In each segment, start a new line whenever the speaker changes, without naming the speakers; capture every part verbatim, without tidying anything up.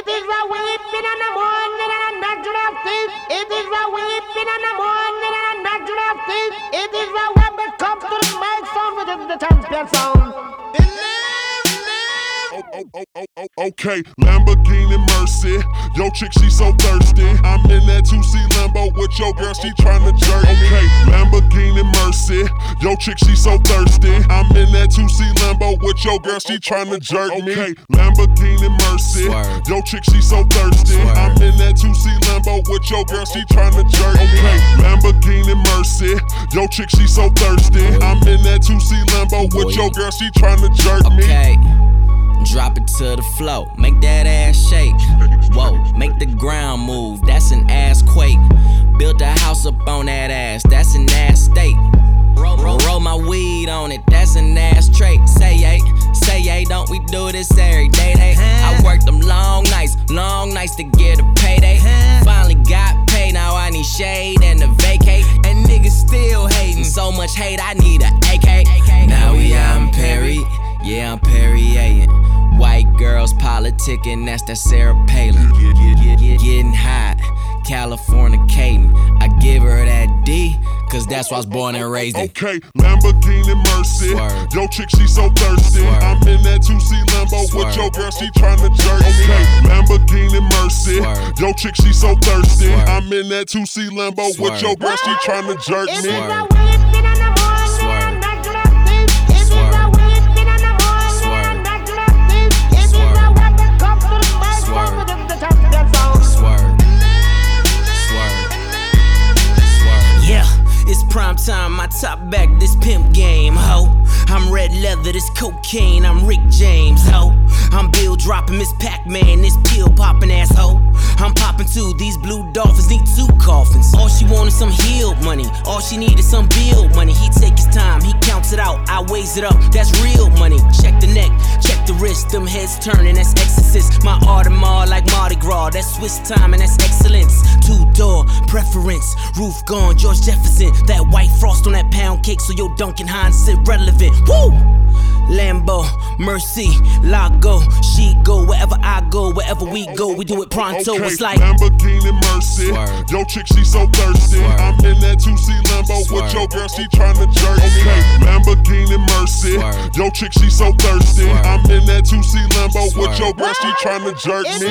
It is a weeping and a mourning and a gnashing of teeth. It is a weeping and a mourning and a gnashing of teeth. It is a when we come to the mic sound within the champion sound.
Okay, Lamborghini Mercy. Yo chick, she so thirsty. I'm in that two C Lambo with your girl, she tryna jerk. Okay, Lamborghini Mercy. Yo chick, she so thirsty. I'm in that two C Lambo with your girl, she tryna jerk me. Okay, Lamborghini Mercy. Yo chick, she so thirsty. I'm in that two C Lambo with your girl, she tryna jerk. Okay, Lamborghini Mercy. Yo chick, she so thirsty. I'm in that two C Lambo with your girl, she tryna jerk me.
Okay. Drop it to the floor, make that ass shake. Whoa, make the ground move, that's an ass quake. Build a house up on that ass, that's an ass state. Roll, roll, roll my weed on it, that's an ass trait. Say yay, say yay, don't we do this every day? Day. I worked them long nights, long nights to get a payday. Finally got paid, now I need shade and a vacate. And niggas still hating, so much hate, I need a A K. Now we out in Perry, yeah I'm Perrier. White girls politicking, that's that Sarah Palin. Getting hot, Californicating. I give her that D, cause that's why I was born and raised in.
Okay, Lamborghini Mercy. Swerve. Yo chick, she so thirsty. Swerve. I'm in that two C Lambo Swerve. With your girl, she tryna jerk. Okay, Lamborghini Mercy. Swerve. Yo chick, she so thirsty. Swerve. I'm in that two C Lambo Swerve. With your girl, she tryna jerk me.
Swerve.
It's prime time, my top back, this pimp game, ho. I'm red leather, this cocaine, I'm Rick James, ho. I'm Bill dropping Miss Pac-Man, this pill popping asshole. I'm popping too, these blue dolphins need two coffins. All she wanted some healed money, all she needed some bill money. He take his time, he counts it out, I weighs it up, that's real money. Check the neck, check the wrist, them heads turning, that's exorcist. My Audemars like Mardi Gras, that's Swiss time and that's excellence. Two door preference, roof gone, George Jefferson. That white frost on that pound cake, so your Duncan Hines is irrelevant. Woo! Lambo, Mercy, Lago, she go wherever I go, wherever we go, we do it pronto.
Okay,
it's like
Lamborghini Mercy. Swerve. Yo chick, she so thirsty. Swerve. I'm in that two C Lambo Swerve. With your girl, she tryna jerk. Okay, Lamborghini Mercy. Swerve. Yo chick, she so thirsty. Swerve. I'm in that two C Lambo Swerve. With your girl, she tryna jerk me.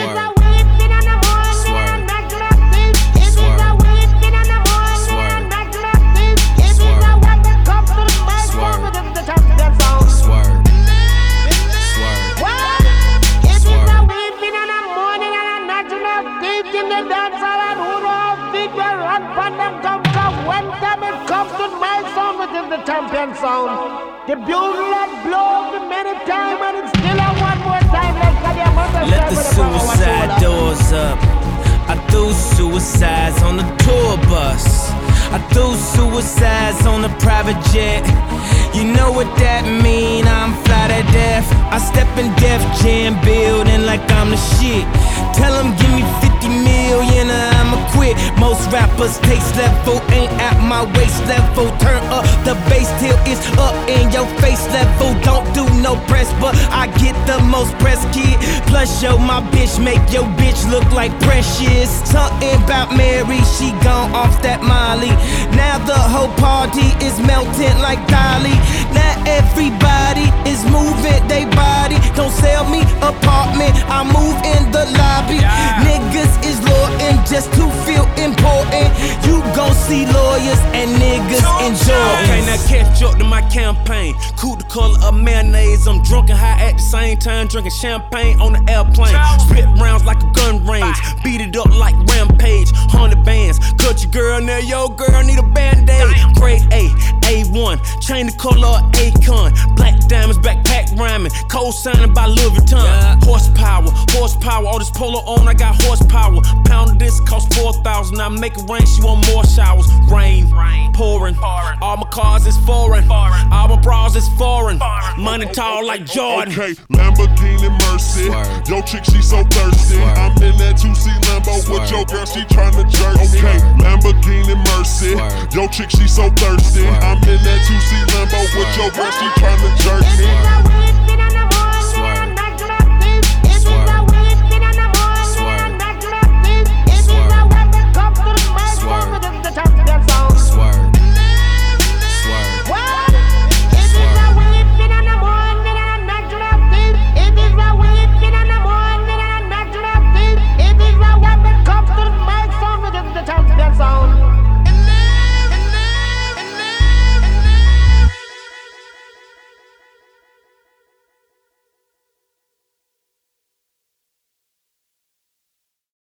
Champion sound. The bugle that blows me many times and it's still a one more time. Like
let the suicide doors up. I do suicides on the tour bus. I do suicides on the private jet. You know what that mean, I'm fly to death. I step in Def Jam building like I'm the shit. Tell them give me fifty million or I'ma quit. Most rappers taste level ain't at my waist level. Turn up the bass till it's up in your face level. Don't do no press, but I get the most press, kid. Plus yo, my bitch make your bitch look like Precious. Something about Mary, she gone off that Molly. Now the whole party is melting like Dolly. Now everybody is moving they body. Don't sell me apartment, I move in the lobby. Yeah. Niggas is loyal just to feel important. You gon' see lawyers and niggas enjoy.
Okay, now catch up to my campaign. Cool the color of mayonnaise. I'm drunk and high at the same time, drinking champagne on the airplane. Spit rounds like a gun range, beat it up like Rampage. Hundred bands, cut your girl now, yo girl need a band-aid. Grade A, A one, chain the color of Akon. Black diamonds, backpack rhyming, co-signing by Louis Vuitton. Yeah. Horsepower, horsepower, all this polo on, I got horsepower. Pound of this cost four thousand, I make it rain, she want more showers. Rain, rain pouring, pouring. All my cars is foreign, foreign. All my bras is foreign, foreign. Money tall like Jordan.
Okay, Lamborghini Mercy. Swerve. Yo chick, she so thirsty. Swerve. I'm in that two C Lambo Swerve. With your girl, she tryna jerk me. Okay, Lamborghini Mercy. Swerve. Yo chick, she so thirsty. Swerve. I'm in that two C Lambo Swerve. With your girl, she tryna jerk me.